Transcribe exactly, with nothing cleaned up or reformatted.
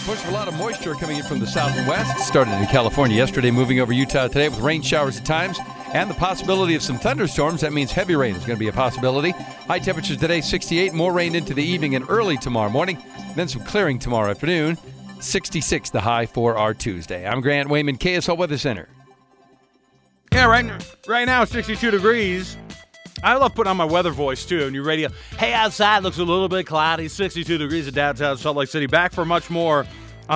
push of a lot of moisture coming in from the south and west. Started in California yesterday, moving over Utah today with rain showers at times and the possibility of some thunderstorms. That means heavy rain is going to be a possibility. High temperatures today, sixty-eight. More rain into the evening and early tomorrow morning. Then some clearing tomorrow afternoon. sixty-six the high for our Tuesday. I'm Grant Wayman, K S L Weather Center. Yeah, right, right now, sixty-two degrees. I love putting on my weather voice, too, on your radio. Hey, outside looks a little bit cloudy, sixty-two degrees in downtown Salt Lake City. Back for much more